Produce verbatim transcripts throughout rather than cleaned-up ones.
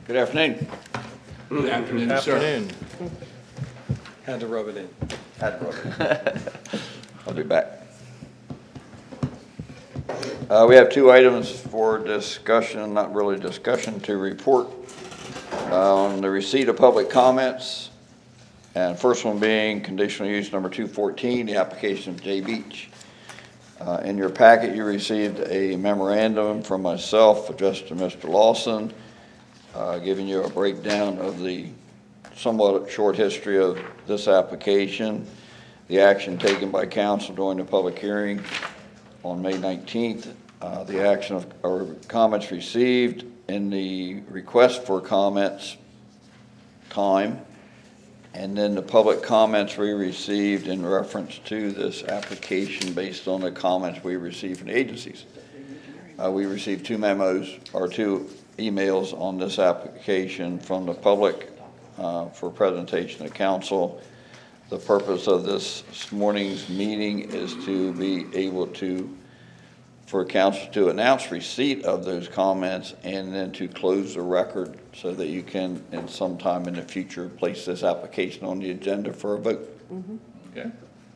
Good afternoon. Good afternoon, sir. Afternoon. Had to rub it in. Had to rub it. I'll be back. Uh, we have two items for discussion, not really discussion, to report uh, on the receipt of public comments. And first one being conditional use number two fourteen, the application of J Beach. Uh, in your packet, you received a memorandum from myself addressed to Mister Lawson, uh, giving you a breakdown of the somewhat short history of this application, the action taken by council during the public hearing on May nineteenth, uh, the action of or comments received in the request for comments time, and then the public comments we received in reference to this application based on the comments we received from the agencies. Uh, we received two memos or two emails on this application from the public uh, for presentation to council. The purpose of this morning's meeting is to be able to, for council to announce receipt of those comments and then to close the record so that you can, in some time in the future, place this application on the agenda for a vote. Mm-hmm. Okay.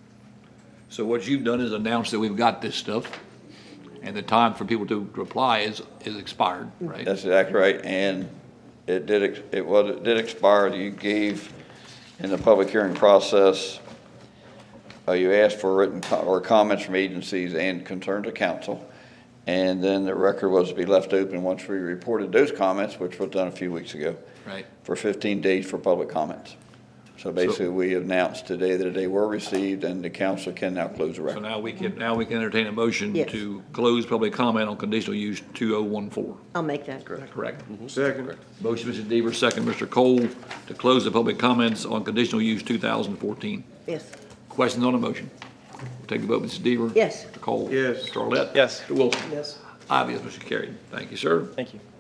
So what you've done is announced that we've got this stuff, and the time for people to reply is, is expired, right? That's exactly right, and it did, ex- it was, it did expire. You gave, in the public hearing process, uh, you asked for written co- or comments from agencies and concern to council, and then the record was to be left open once we reported those comments, which was done a few weeks ago, Right. for fifteen days for public comments. So basically, we announced today that they were received, and the council can now close the So record. now we can, now we can entertain a motion Yes. to close public comment on conditional use two oh one four. I'll make that. Correct? Second. Motion, Mister Deaver, second, Mister Cole, to close the public comments on conditional use two thousand fourteen. Yes. Questions on the motion? We'll take a vote, Mister Deaver. Yes. Mister Cole. Yes. Mister Arlett. Yes. Mister Wilson. Yes. Aye, yes, Mister carried. Thank you, sir. Thank you.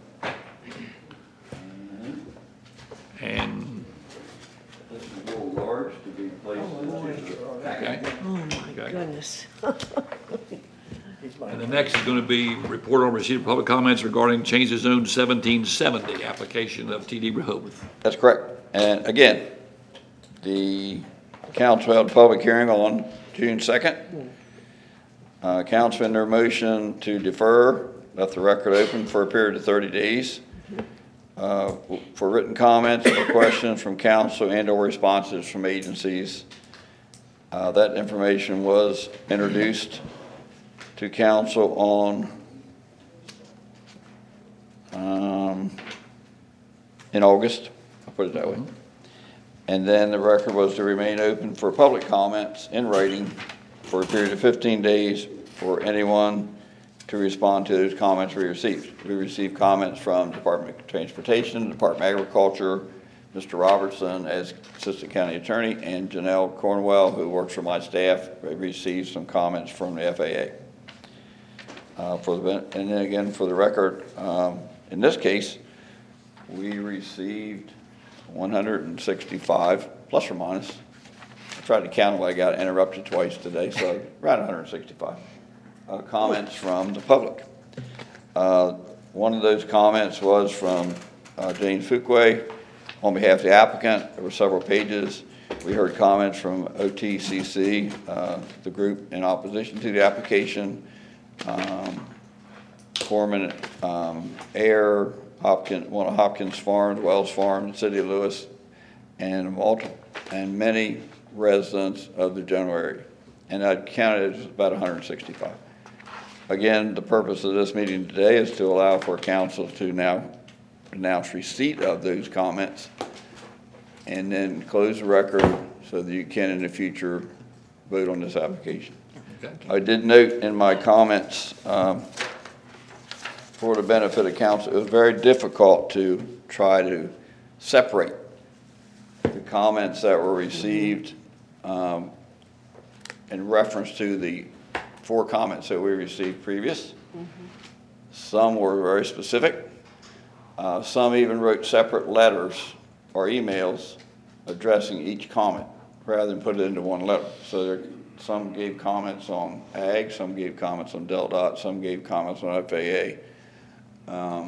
And, This is a little large to be placed okay. Oh, my Okay. goodness. And the next is going to be report on receipt of public comments regarding change of zone seventeen seventy, application of T D Rehoboth. That's correct. And again, the council held a public hearing on June second. Uh, council in their motion to defer, left the record open for a period of thirty days uh, for written comments or questions from council and or responses from agencies. Uh, that information was introduced to council on um, in August, I'll put it that way. And then the record was to remain open for public comments in writing for a period of fifteen days for anyone to respond to those comments we received. We received comments from Department of Transportation, Department of Agriculture, Mister Robertson as Assistant County Attorney, and Janelle Cornwell, who works for my staff, received some comments from the F A A. Uh, for the, and then again, for the record, um, in this case, we received one hundred sixty-five, plus or minus. I tried to count them, I got interrupted twice today, so around one hundred sixty-five uh, comments from the public. Uh, one of those comments was from uh, Jane Fuquay on behalf of the applicant. There were several pages. We heard comments from O T C C, uh, the group in opposition to the application. Um, Foreman, um, Air, Hopkins, one of Hopkins Farms, Wells Farm, the City of Lewis, and multiple, and many residents of the general area. And I counted it as about one hundred sixty-five. Again, the purpose of this meeting today is to allow for council to now announce receipt of those comments and then close the record so that you can in the future vote on this application. Okay. I did note in my comments, um, for the benefit of council, it was very difficult to try to separate the comments that were received um, in reference to the four comments that we received previous. Mm-hmm. Some were very specific. Uh, some even wrote separate letters or emails addressing each comment rather than put it into one letter. So there, some gave comments on ag, some gave comments on Del Dot, some gave comments on F A A. Um,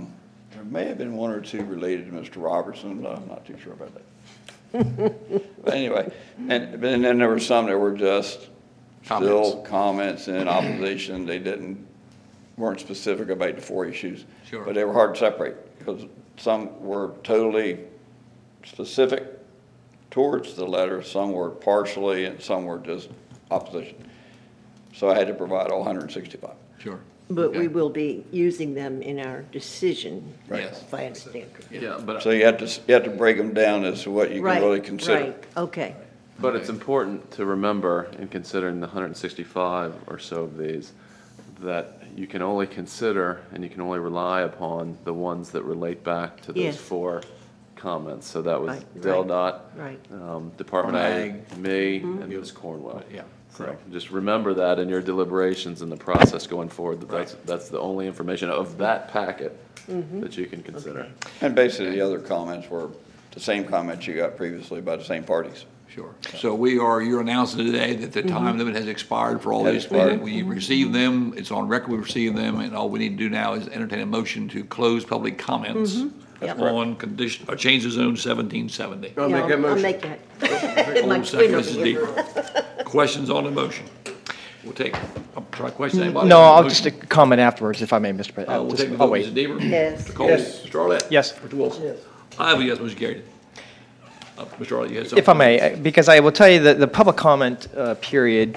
There may have been one or two related to Mister Robertson, but I'm not too sure about that. But anyway, and, and then there were some that were just still comments in opposition. They didn't, weren't specific about the four issues. Sure. But they were hard to separate because some were totally specific towards the letter, some were partially, and some were just opposition. So I had to provide all one hundred sixty-five. Sure. But we Okay. will be using them in our decision, Yes. if I understand correctly. Yeah, but, So you have to, you have to break them down as to what you Right, can really consider. Right, okay. but it's important to remember, in considering the one hundred sixty-five or so of these, that you can only consider and you can only rely upon the ones that relate back to those Yes. four comments. So that was Right, Del right, Dot, right. um, Department of Ag. Ag, me, Mm-hmm. and Miz Cornwell. Yeah, So correct. just remember that in your deliberations and the process going forward, that that's, that's the only information of that packet Mm-hmm. that you can consider. And basically, the other comments were the same comments you got previously by the same parties. Sure. So we are, you're announcing today that the time limit has expired for all Has these. expired. We received them, it's on record, we received them, and all we need to do now is entertain a motion to close public comments Yep. on condition, or change the zone seventeen seventy. I'll Yeah, make that I'll motion. make that. My Hold twin second, over Missus here. Deaver. Questions on the motion? We'll take, I'll try to question anybody. No, on I'll the just motion? comment afterwards, if I may, Mister Uh, President. we'll Just- take the I'll vote, wait. Missus Deaver? Yes. Mister Cole? Yes. Mister Arlett? Yes. Mister Wilson? I have a yes, Mister Garrity. Uh, Mister Arlett, you had something? If I may, because I will tell you that the public comment uh, period,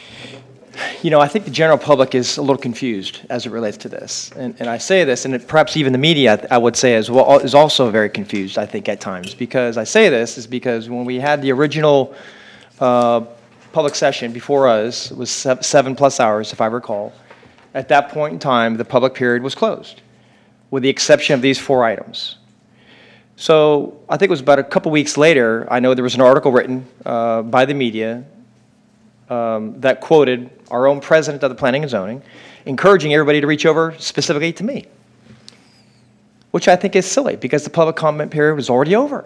you know, I think the general public is a little confused as it relates to this. And, and I say this, and it- perhaps even the media, I would say as well, is also very confused, I think, at times. Because I say this is because when we had the original uh, public session before us, it was sev- seven plus hours, if I recall. At that point in time, the public period was closed, with the exception of these four items. So I think it was about a couple weeks later, I know there was an article written uh, by the media um, that quoted our own president of the Planning and Zoning, encouraging everybody to reach over specifically to me, which I think is silly because the public comment period was already over.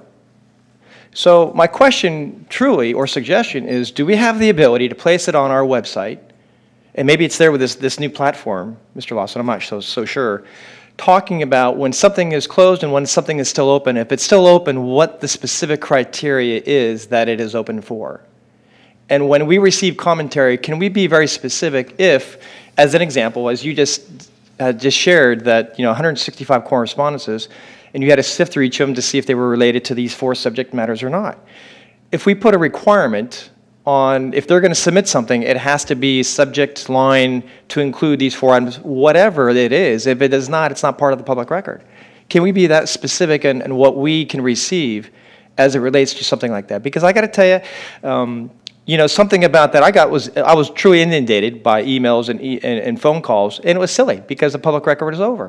So my question truly, or suggestion, is do we have the ability to place it on our website, and maybe it's there with this, this new platform, Mister Lawson, I'm not so, so sure, talking about when something is closed and when something is still open, if it's still open, what the specific criteria is that it is open for. And when we receive commentary, can we be very specific if, as an example, as you just uh, just shared, that you know one hundred sixty-five correspondences, and you had to sift through each of them to see if they were related to these four subject matters or not. If we put a requirement on, if they're going to submit something, it has to be subject line to include these four items, whatever it is. If it does not, it's not part of the public record. Can we be that specific in, in what we can receive as it relates to something like that? Because I got to tell you, um, you know, something about that I got was, I was truly inundated by emails and, e- and, and phone calls, and it was silly because the public record was over.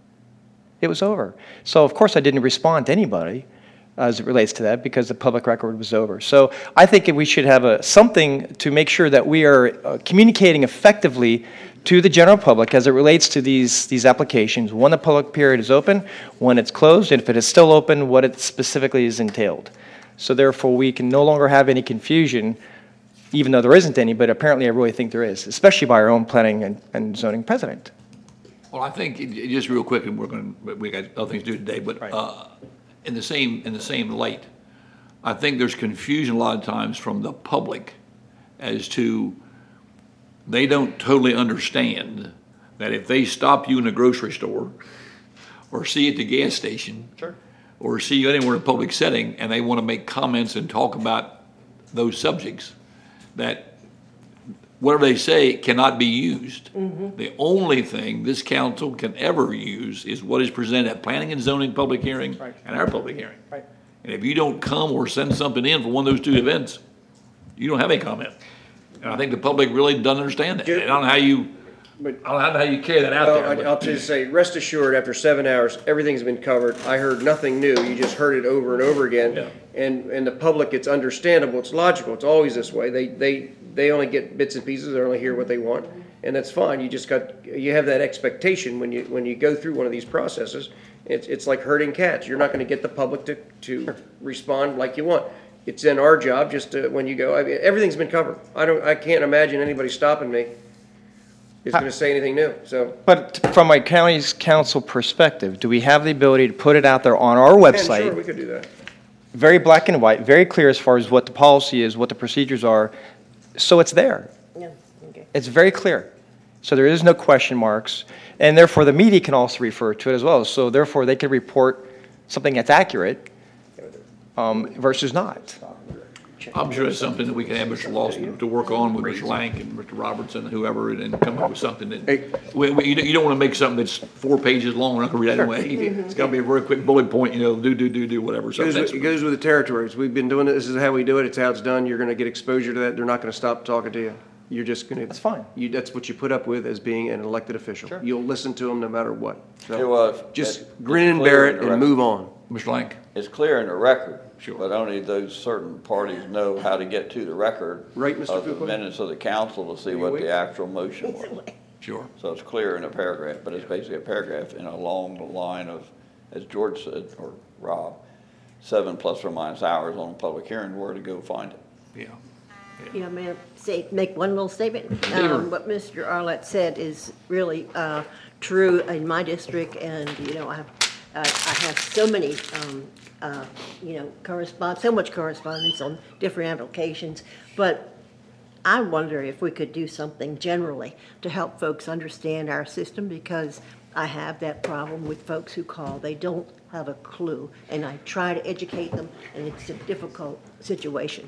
It was over. So, of course, I didn't respond to anybody as it relates to that because the public record was over. So I think we should have a, something to make sure that we are uh, communicating effectively to the general public as it relates to these, these applications, when the public period is open, when it's closed, and if it is still open, what it specifically is entailed. So therefore, we can no longer have any confusion, even though there isn't any, but apparently I really think there is, especially by our own planning and, and zoning president. Well, I think, it- it- just real quick, and we're going to, we got other things to do today, but Right. uh, in the same, in the same light, I think there's confusion a lot of times from the public as to, they don't totally understand that if they stop you in a grocery store or see you at the gas station. Sure. Or see you anywhere in a public setting and they want to make comments and talk about those subjects, that whatever they say cannot be used. The only thing this council can ever use is what is presented at planning and zoning public hearing Right. and our public hearing. Right. And if you don't come or send something in for one of those two events, you don't have any comment. And I think the public really doesn't understand that. I don't know how you, I But- don't know how you carry that out Well, there. I- but- I'll just say, rest assured, after seven hours, everything's been covered. I heard nothing new. You just heard it over and over again. Yeah. And, and the public, it's understandable, it's logical, it's always this way. They, they, they only get bits and pieces, they only hear what they want, and that's fine. You just got, you have that expectation when you, when you go through one of these processes. It's, it's like herding cats. You're not gonna get the public to, to respond like you want. It's in our job just to, when you go, I mean, everything's been covered. I don't, I can't imagine anybody stopping me is going to say anything new, so. But from a county's council perspective, do we have the ability to put it out there on our And sure, we website, could do that. very black and white, very clear as far as what the policy is, what the procedures are, so it's there? Yeah, okay. It's very clear. So there is no question marks, and therefore the media can also refer to it as well. So therefore, they can report something that's accurate um, versus not. I'm sure it's something that we can have Mister Lawson to work on with Mister Lank and Mister Robertson, whoever, and come up with something that, we, we, you don't, you don't wanna make something that's four pages long, we're not gonna read that anyway. It's gotta be a very quick bullet point, you know, do, do, do, do, whatever, so Goes that's. with- It goes with the territories. We've been doing it, this is how we do it, it's how it's done, you're gonna get exposure to that, they're not gonna stop talking to you. You're just gonna. That's fine. You, that's what you put up with as being an elected official. Sure. You'll listen to them no matter what. So, It was- Just it's grin and clear bear in it the and record. move on. Mister Lank? It's clear in the record. Sure. But only those certain parties know how to get to the record. Right, Mister Of the Fuqua? minutes of the council to see what the actual motion was. Sure. So it's clear in a paragraph, but it's basically a paragraph in a long line of, as George said, or Rob, seven plus or minus hours on a public hearing, where to go find it. Yeah. You know, may I say, make one little statement? Sure. Um, What Mister Arlett said is really uh, true in my district, and, you know, I have, I I have so many, um, uh, you know, correspond, so much correspondence on different applications, but I wonder if we could do something generally to help folks understand our system, because I have that problem with folks who call, they don't have a clue, and I try to educate them, and it's a difficult situation.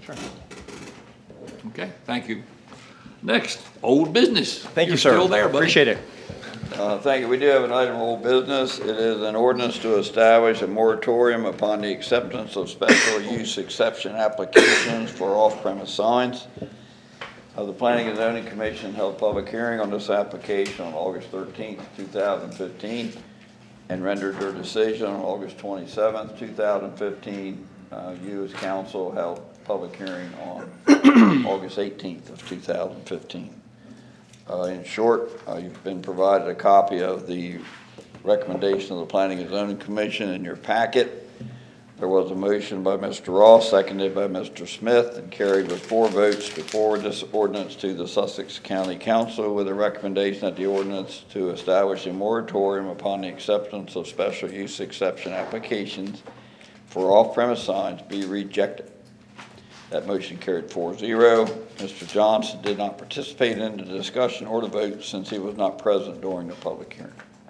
Okay, thank you. Next, old business. Thank you, You're sir. Still there, buddy. Appreciate it. Uh, Thank you. We do have an item of old business. It is an ordinance to establish a moratorium upon the acceptance of special use exception applications for off-premise signs. Uh, The Planning and Zoning Commission held a public hearing on this application on August thirteenth, two thousand fifteen, and rendered their decision on August twenty-seventh, two thousand fifteen. Uh, You as council held a public hearing on August eighteenth of two thousand fifteen. Uh, In short, uh, you've been provided a copy of the recommendation of the Planning and Zoning Commission in your packet. There was a motion by Mister Ross, seconded by Mister Smith, and carried with four votes to forward this ordinance to the Sussex County Council with a recommendation that the ordinance to establish a moratorium upon the acceptance of special use exception applications for off-premise signs be rejected. That motion carried four zero. Mister Johnson did not participate in the discussion or the vote since he was not present during the public hearing.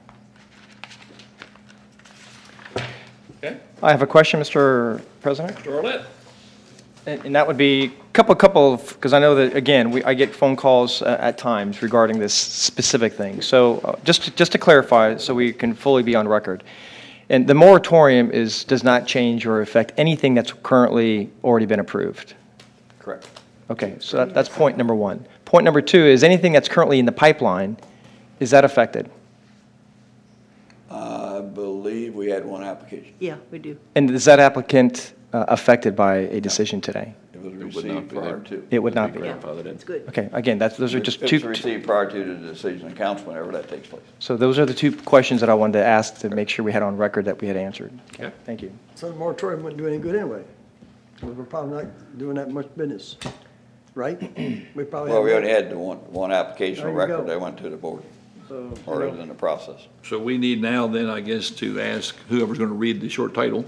Okay, I have a question, Mister President. Mister Arlett? And and that would be a couple, couple of, because I know that, again, we, I get phone calls uh, at times regarding this specific thing. So uh, just, to- just to clarify, so we can fully be on record. And the moratorium is, does not change or affect anything that's currently already been approved. Correct. Okay, so that, that's point number one. Point number two is anything that's currently in the pipeline, is that affected? I believe we had one application. Yeah, we do. And is that applicant uh, affected by a decision today? It was It would not received be prior there. to. It would not be. Grandfathered in. It's good. Okay, again, that's, those are just It two. was received prior to the decision of council whenever that takes place. So those are the two questions that I wanted to ask to make sure we had on record that we had answered. Okay. Thank you. So the moratorium wouldn't do any good anyway. Because we're probably not doing that much business, right? We probably. Well, we have- only had the one, one application There on you record go. that went to the board, So, you or know, is in the process. So we need now then, I guess, to ask whoever's gonna read the short title.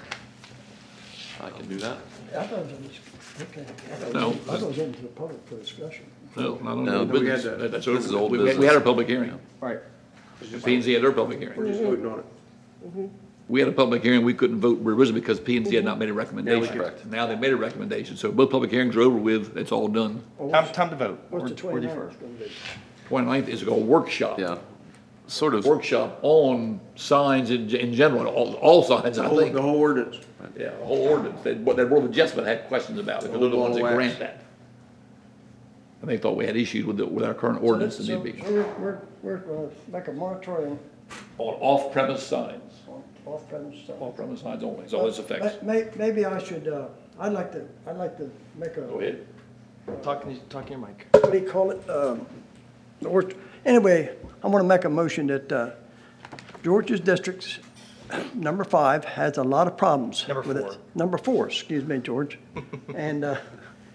I can do that. I thought it was, okay. I thought it No. was- I thought it was open to the public for discussion. No, not on No, old we had business. that. That- That's This is over. old We- we- We business. had our public hearing. Right. P and Z had their public hearing. We're just voting on it. We had a public hearing, we couldn't vote originally because P and Z had not made a recommendation. Correct. Now they made a recommendation, so both public hearings are over with, it's all done. Time, time to vote. What's the Or- or defer. twenty-ninth gonna be? twenty-ninth is a workshop. Yeah, sort of. Workshop on signs in, in general, all, all signs, I The whole, think. the whole ordinance. Yeah, the whole ordinance, that, what that Board of Adjustment had questions about, because they're the ones that Wax. grant that. And they thought we had issues with the, with our current ordinance that So, need to be, so we're, we're, we're gonna make a moratorium on off-premise signs, on off-premise stuff. off-premise signs only, so this affects. May, maybe I should, uh, I'd like to, I'd like to make a. Go ahead. Talking, talking your mic. What do you call it? Um, or, anyway, I want to make a motion that, uh, George's district's number five has a lot of problems Number with it. four. Number four, excuse me, George. And, uh,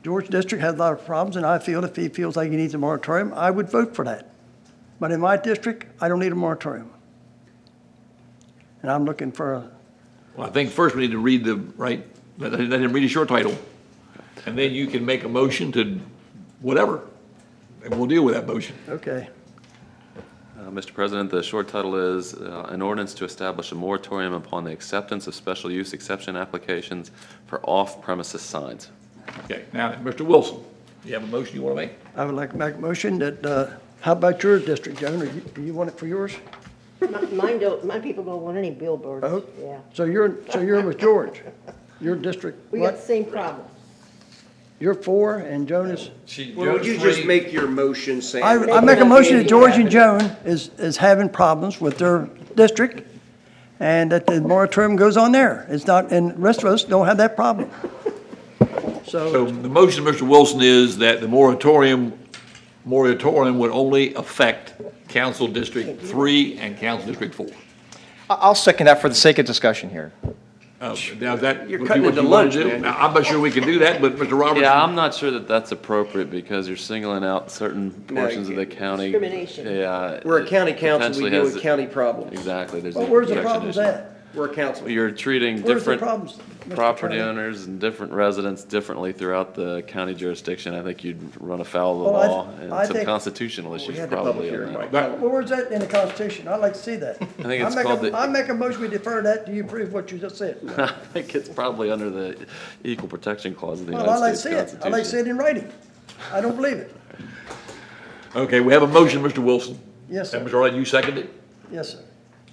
George District has a lot of problems, and I feel if he feels like he needs a moratorium, I would vote for that. But in my district, I don't need a moratorium. And I'm looking for a, Well, I think first we need to read the, right, let let him read a short title, and then you can make a motion to whatever, and we'll deal with that motion. okay. Uh, Mister President, the short title is uh, an ordinance to establish a moratorium upon the acceptance of special use exception applications for off-premises signs. Okay, now, Mister Wilson, you have a motion you want to make? I would like to make a motion that, uh, how about your district, Joan? Or you- Do you want it for yours? M- Mine don't, my people don't want any billboards, Oh. yeah. So you're, so you're with George? Your district, We got the what? same problem. You're four and Joan is? Well, would you just make your motion, Sam? I, I make a motion that George and Joan is, is having problems with their district and that the moratorium goes on there. It's not, and the rest of us don't have that problem. So So, the motion of Mister Wilson is that the moratorium, moratorium would only affect Council District Three and Council District Four. I- I'll second that for the sake of discussion here. Uh, Now, is that You're would be cutting what into you want lunch, to do? man. Now, I'm not sure we can do that, but Mister Robertson? Yeah, I'm not sure that that's appropriate because you're singling out certain No, you portions of the can't. county. Discrimination. Yeah. We're a it county council, we potentially deal has- with county problems. Exactly, there's. well, a where's the protection problems issue. at? We're a council. You're treating Where's the different problems, Mister property Attorney? owners and different residents differently throughout the county jurisdiction. I think you'd run afoul of the Well, I- law I and some think- constitutional We issues had the public probably. on hearing, that. Mike. Well, where's that in the Constitution? I'd like to see that. I think it's make a- called the- I make a motion, we defer that, do you approve what you just said? I think it's probably under the Equal Protection Clause of the Well, I'd United like to States see it. Constitution. I'd like to see it in writing. I don't believe it. Okay, we have a motion, Mister Wilson. Yes, sir. And Mister Wright, you second it? Yes, sir.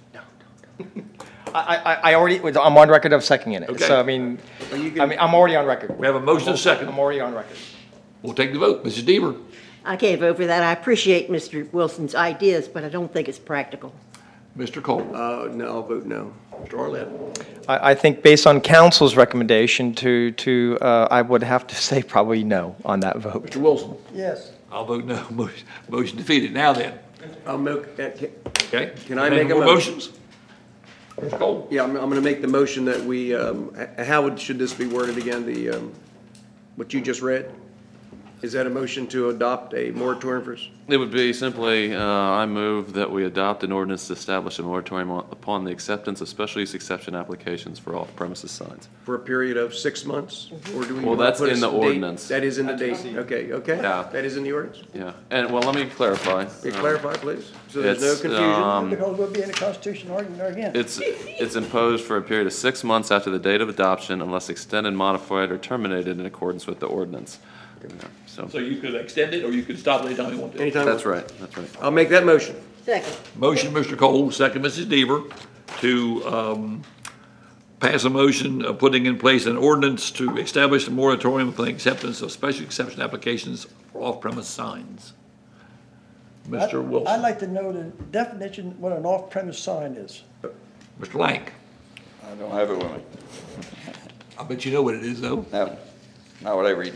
I, I, I already, I'm on record of seconding it. Okay. So, I mean, Are you I gonna- mean, I'm already on record. We have a motion and a second. I'm already on record. We'll take the vote. Missus Deaver? I can't vote for that. I appreciate Mister Wilson's ideas, but I don't think it's practical. Mister Cole? Uh, no, I'll vote no. Mister Arlett? I, I think based on council's recommendation to, to, uh, I would have to say probably no on that vote. Mister Wilson? Yes. I'll vote no. Motion motion defeated. Now then, I'll make, uh, ca- okay? Can I Any make a more motion? motions? Mister Cole? yeah, I'm, I'm gonna make the motion that we, um, h- how would, should this be worded again, the, um, what you just read? Is that a motion to adopt a moratorium for, s- It would be simply, uh, I move that we adopt an ordinance to establish a moratorium on- upon the acceptance of special use exception applications for off-premises signs. for a period of six months? Or do we? Well, wanna that's put a in the date? ordinance. That is in the date, okay, okay? Yeah. That is in the ordinance? Yeah, and, well, let me clarify. Can you Uh, clarify, please? So there's no it's, confusion? um, Because we'll be in the Constitution argument there again. It's, it's imposed for a period of six months after the date of adoption unless extended, modified, or terminated in accordance with the ordinance. Yeah, So, So you could extend it, or you could stop it anytime you want to. Anytime. that's right, that's right. I'll make that motion. Second. Motion, Mister Cole, second, Missus Deaver, to um, pass a motion of putting in place an ordinance to establish a moratorium for the acceptance of special exception applications for off-premise signs. Mister I'd- I'd Wilson. like to know the definition, what an off-premise sign is. Mister Lank. I don't have it with me. I bet you know what it is, though. No, not what I read.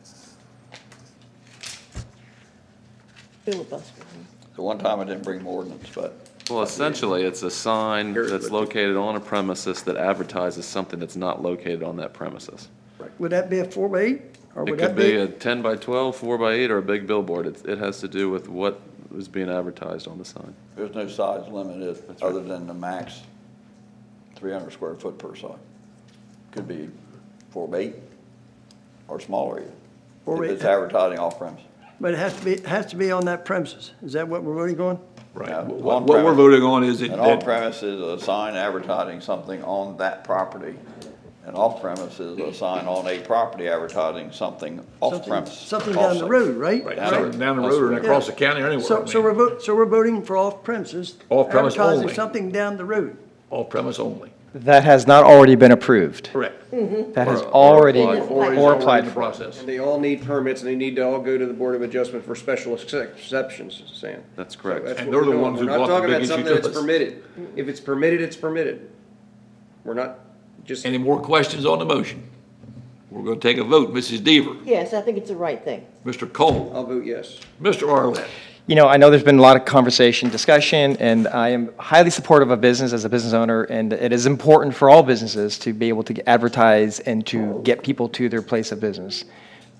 Filibuster. The one time I didn't bring my ordinance, but Well, essentially, it's a sign Here's that's what- located on a premises that advertises something that's not located on that premises. Would that be a four by eight? Or It would could that be a ten by twelve, four by eight, or a big billboard. It, it has to do with what is being advertised on the sign. there's no size limited other than the max three hundred square foot per sign. Could be four by eight or smaller even, Four by if eight. it's advertising off premise. But it has to be, it has to be on that premises. Is that what we're voting on? Right. Yeah, What what on-premise. we're voting on is it An on that, premise is a sign advertising something on that property. And off premise is a sign on a property advertising something off Something- premise. Something down the also. road, right? right, Down down the- down the road or across the county or anywhere. So, I so we're mean, vote, so we're voting for off premises. Off-premise Advertising only. something down the road. Off-premise only. That has not already been approved. Correct. That has Or- or already, applied Or is or already in applied the for. process. And they all need permits, and they need to all go to the Board of Adjustment for special ex- exceptions, Sam. That's So correct. that's And what they're we're the doing. ones who We're not brought the talking big about issue something to that's us. permitted. If it's permitted, it's permitted. We're not just, Any more questions on the motion? We're going to take a vote. Missus Deaver, Yes, I think it's the right thing. Mister Cole, I'll vote yes. Mister Arlett. You know, I know there's been a lot of conversation, discussion, and I am highly supportive of business as a business owner, and it is important for all businesses to be able to advertise and to get people to their place of business.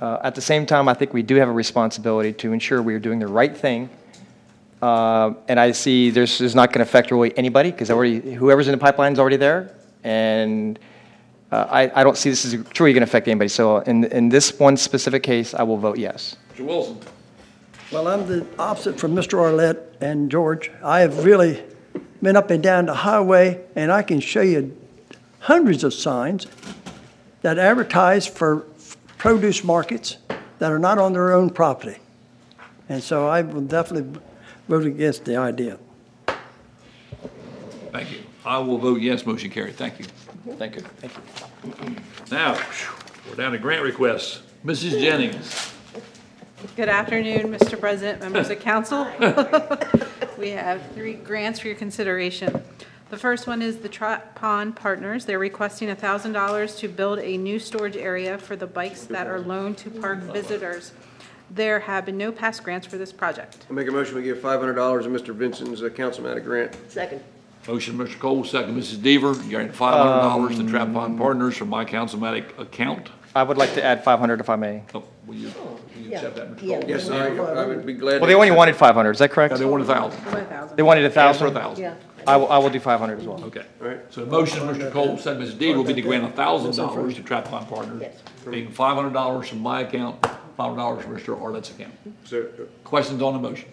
Uh, At the same time, I think we do have a responsibility to ensure we are doing the right thing. Uh, And I see this is not going to affect really anybody, because already, whoever's in the pipeline is already there. And uh, I, I don't see this as truly going to affect anybody. So in, in this one specific case, I will vote yes. Mister Wilson? Well, I'm the opposite from Mister Arlett and George. I have really been up and down the highway, and I can show you hundreds of signs that advertise for produce markets that are not on their own property. And so I will definitely vote against the idea. Thank you. I will vote yes, motion carried. Thank you. Thank you. Thank you. Now, we're down to grant requests. Missus Jennings. Good afternoon, Mister President, members of council. We have three grants for your consideration. The first one is the Trot Pond Partners. They're requesting one thousand dollars to build a new storage area for the bikes that are loaned to park visitors. There have been no past grants for this project. I make a motion, we give five hundred dollars to Mister Vincent's uh, councilman grant. Second. Motion, Mister Cole, second, Missus Deaver. You're at five hundred dollars to Trap Pond Partners from my councilmatic account. I would like to add five hundred if I may. Oh, will you, will you Yeah. accept that, Mister Yeah. Cole? Yes, I, I would be glad. Well, to they only accept- wanted five hundred, is that correct? Yeah, they want a thousand. one thousand. They wanted a Ask for a thousand? thousand. Yeah. I will, I will do five hundred as well. Okay. All right. So the motion, Mister Cole, second, Missus Deaver, will be to grant a thousand dollars to Trap Pond Partners, Yes. being five hundred dollars from my account, five hundred dollars from Mister Arlett's account. So, Questions on the motion?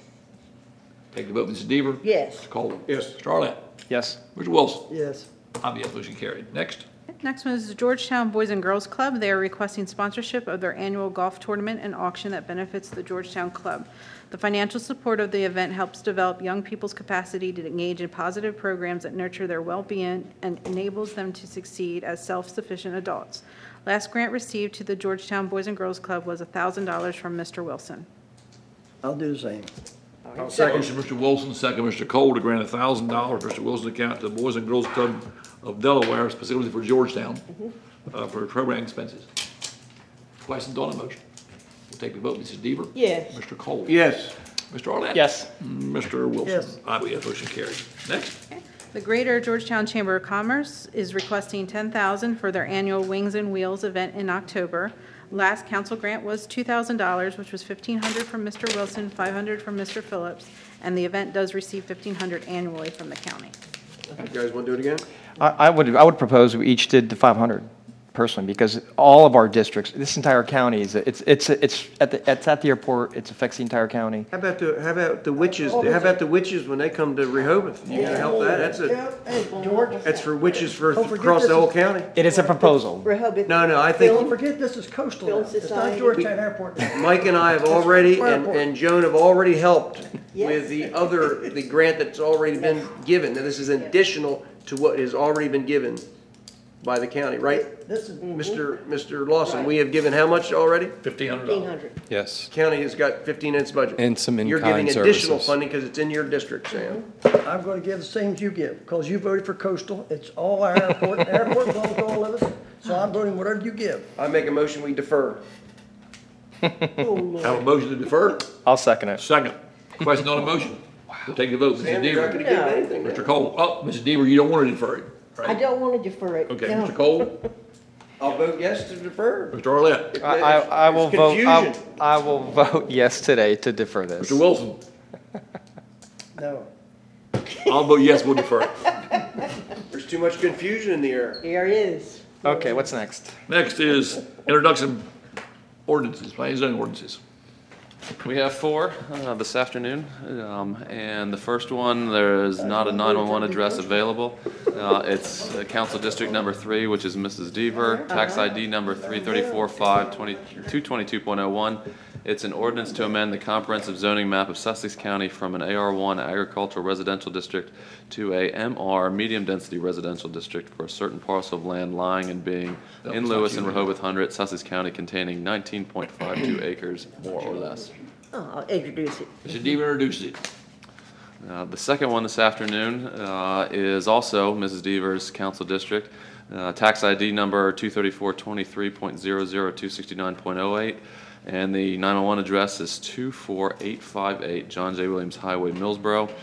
Take the vote, Missus Deaver. Yes. Mister Cole. Yes. Mister Arlett. Yes. Mister Wilson. Yes. I'm a yes, motion carried. Next. Next one is the Georgetown Boys and Girls Club. They are requesting sponsorship of their annual golf tournament and auction that benefits the Georgetown Club. The financial support of the event helps develop young people's capacity to engage in positive programs that nurture their well-being and enables them to succeed as self-sufficient adults. Last grant received to the Georgetown Boys and Girls Club was one thousand dollars from Mister Wilson. I'll do the same. Motion, Mister Wilson, second, Mister Cole, to grant a thousand dollars, Mister Wilson's account to the Boys and Girls Club of Delaware, specifically for Georgetown, uh, for program expenses. Questions on the motion? We'll take the vote, Missus Deaver. Yes. Mister Cole. yes. Mister Arlett. Yes. Mister Wilson. Yes. I will yes, motion carried. Next. The Greater Georgetown Chamber of Commerce is requesting ten thousand dollars for their annual Wings and Wheels event in October. Last council grant was two thousand dollars, which was fifteen hundred dollars from Mister Wilson, five hundred dollars from Mister Phillips, and the event does receive fifteen hundred dollars annually from the county. You guys want to do it again? I, I would, I would propose we each did the five hundred personally, because all of our districts, this entire county is, it's, it's, it's at the, it's at the airport, it affects the entire county. How about the, how about the witches, how about the witches when they come to Rehoboth? You gonna help that? That's a, Hey, George, that's for witches for, Don't forget across this the whole is- county? It is a proposal. Rehoboth. No, no, I don't think forget this is coastal now. Film It's not Society. Georgetown Airport. Mike and I have already, and, Airport. and Joan have already helped Yes. with the other, the grant that's already been given. Now, this is additional to what has already been given by the county, right? This is, Mister Mister Lawson, we have given how much already? Fifteen hundred Fifteen dollars. hundred. Yes. County has got fifteen in its budget. And some You're in-kind giving additional services. funding because it's in your district, Sam. I'm going to give the same as you give, because you voted for coastal. It's all our airport. The airport belongs to all of us, so I'm voting whatever you give. I make a motion, we defer. Have a motion to defer? I'll second it. Second. Question on the motion? We'll take the vote, Missus Sam, you're not Deaver. gonna give anything. Mister Cole. Oh, Missus Deaver, you don't want to defer it, I right? don't want to defer it. Okay, No. Mister Cole, I'll vote yes to defer. Mister Arlett, I, I, I will There's vote, I, confusion. I will vote yes today to defer this. Mister Wilson. No. I'll vote yes, we'll defer it. There's too much confusion in the air. There it is. Okay, what's next? Next is introduction ordinances, planning and zoning ordinances. We have four uh, this afternoon, um, and the first one, there is not a nine one one address available. Uh, It's uh, Council District Number Three, which is Missus Deaver, tax I D number three thirty-four five two twenty-two point oh one. It's an ordinance to amend the comprehensive zoning map of Sussex County from an A R one agricultural residential district to a M R medium-density residential district for a certain parcel of land lying and being in Lewis and Rehoboth Hundred, Sussex County, containing nineteen point five two acres, more or less. Oh, I'll introduce it. Mister Deaver introduces it. Uh, The second one this afternoon uh, is also Missus Deaver's council district. Uh, Tax I D number two thirty-four twenty-three point zero zero two sixty-nine point oh eight, and the nine one one address is two four eight five eight John J. Williams Highway, Millsboro.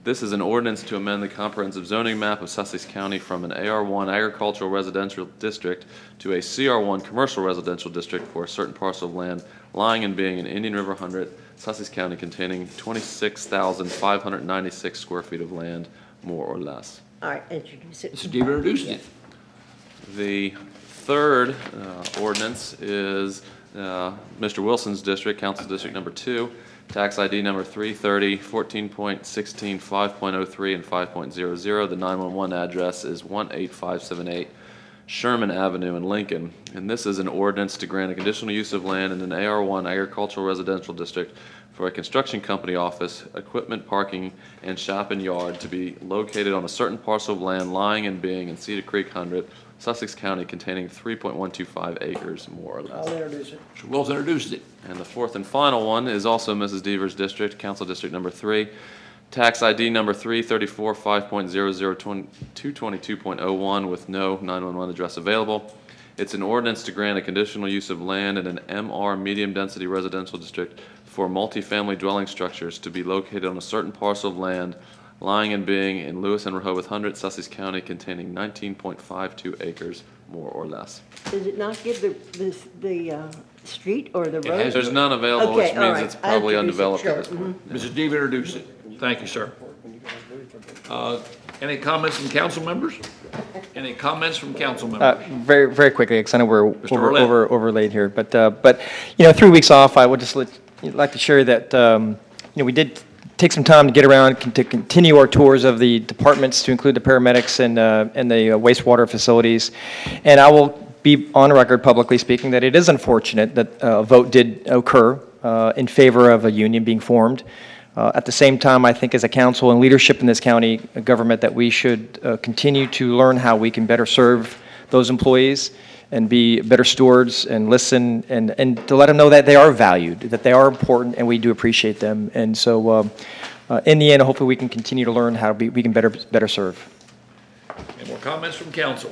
This is an ordinance to amend the comprehensive zoning map of Sussex County from an A R one agricultural residential district to a C R one commercial residential district for a certain parcel of land lying and being in Indian River Hundred, Sussex County, containing twenty-six thousand five hundred ninety-six square feet of land, more or less. All right, introduce it. Mister Deaver introduced it. The third uh, ordinance is uh, Mister Wilson's district, Council District Number Two, tax I D number three thirty, fourteen point sixteen, five point oh three, and five point oh oh. The nine one one address is one eight five seven eight Sherman Avenue in Lincoln. And this is an ordinance to grant a conditional use of land in an A R one agricultural residential district for a construction company office, equipment parking, and shop and yard to be located on a certain parcel of land lying and being in Cedar Creek Hundred, Sussex County, containing three point one two five acres, more or less. I'll introduce it. Mister Wilson introduced it. And the fourth and final one is also Missus Deaver's district, Council District Number Three, tax I D number three thirty-four, five point oh oh, two twenty-two point oh one with no nine one one address available. It's an ordinance to grant a conditional use of land in an M R medium-density residential district for multifamily dwelling structures to be located on a certain parcel of land lying and being in Lewis and Rehoboth Hundred, Sussex County, containing nineteen point five two acres, more or less. Does it not give the, the, the uh, street or the road? has- There's none available, Okay, which all means right. it's probably I'll introduce undeveloped it, at this sure, point. Mister Deaver introduced it. Thank you, sir. Uh, Any comments from council members? Any comments from council Uh, members? Very, very quickly, because I know we're Mister over, Orlett. over, overlaid here, but, uh, but, you know, three weeks off, I would just let- like to share that, um, you know, we did take some time to get around, con- to continue our tours of the departments, to include the paramedics and, uh, and the uh, wastewater facilities. And I will be on record publicly speaking that it is unfortunate that uh, a vote did occur uh, in favor of a union being formed. Uh, At the same time, I think as a council and leadership in this county uh, government that we should uh, continue to learn how we can better serve those employees and be better stewards and listen and, and to let them know that they are valued, that they are important, and we do appreciate them. And so um, uh, in the end, hopefully we can continue to learn how we, we can better, better serve. Any more comments from council?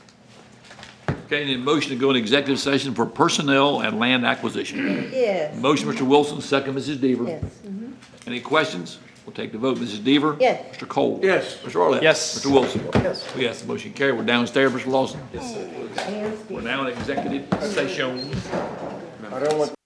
Okay, need a motion to go into executive session for personnel and land acquisition. Yes, Motion, Mister Wilson, second, Missus Deaver. yes. mhm. Any questions? We'll take the vote. Missus Deaver? Yes. Mister Cole? Yes. Mister Arlett? Yes. Mister Wilson? Yes. Yes, the motion carried. We're downstairs, Mister Lawson. Hands We're now in executive session. I don't want